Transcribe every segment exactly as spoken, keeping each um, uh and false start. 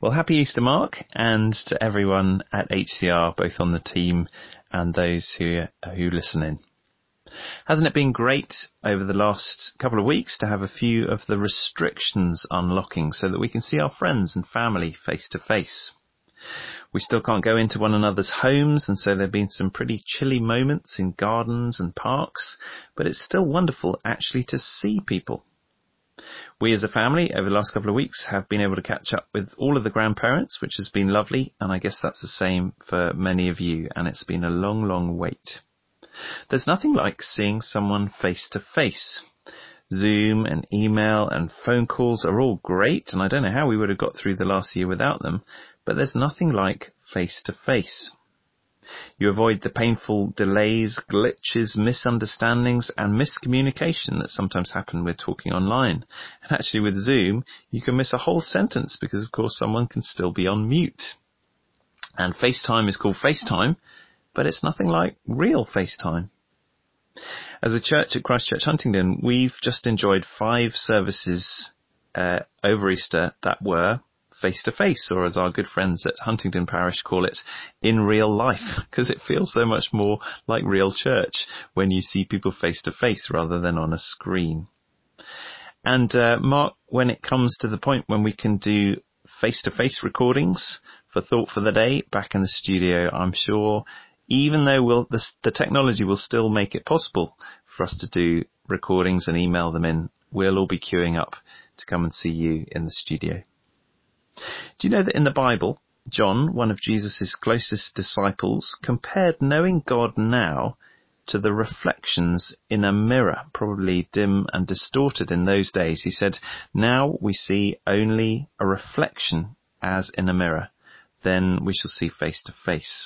Well, happy Easter, Mark, and to everyone at H C R, both on the team and those who who listen in. Hasn't it been great over the last couple of weeks to have a few of the restrictions unlocking so that we can see our friends and family face to face? We still can't go into one another's homes, and so there have been some pretty chilly moments in gardens and parks, but it's still wonderful actually to see people. We as a family over the last couple of weeks have been able to catch up with all of the grandparents, which has been lovely, and I guess that's the same for many of you, and it's been a long, long wait. There's nothing like seeing someone face to face. Zoom and email and phone calls are all great, and I don't know how we would have got through the last year without them, but there's nothing like face to face. You avoid the painful delays, glitches, misunderstandings and miscommunication that sometimes happen with talking online. And actually with Zoom, you can miss a whole sentence because, of course, someone can still be on mute. And FaceTime is called FaceTime, but it's nothing like real FaceTime. As a church at Christ Church Huntingdon, we've just enjoyed five services uh, over Easter that were face-to-face, or as our good friends at Huntingdon Parish call it, in real life, because it feels so much more like real church when you see people face-to-face rather than on a screen. And uh, Mark, when it comes to the point when we can do face-to-face recordings for Thought for the Day back in the studio, I'm sure even though we'll, the, the technology will still make it possible for us to do recordings and email them in, we'll all be queuing up to come and see you in the studio. Do you know that in the Bible, John, one of Jesus' closest disciples, compared knowing God now to the reflections in a mirror, probably dim and distorted in those days. He said, now we see only a reflection as in a mirror, then we shall see face to face.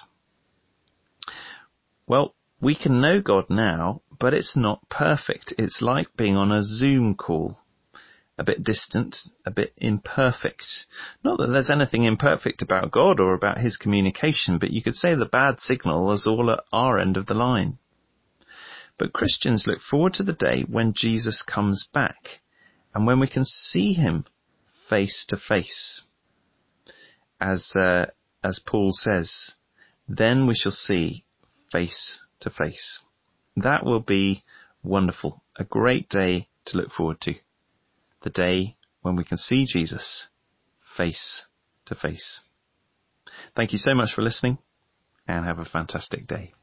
Well, we can know God now, but it's not perfect. It's like being on a Zoom call. A bit distant, a bit imperfect. Not that there's anything imperfect about God or about his communication, but you could say the bad signal is all at our end of the line. But Christians look forward to the day when Jesus comes back and when we can see him face to face. As, uh, as Paul says, then we shall see face to face. That will be wonderful. A great day to look forward to. The day when we can see Jesus face to face. Thank you so much for listening, and have a fantastic day.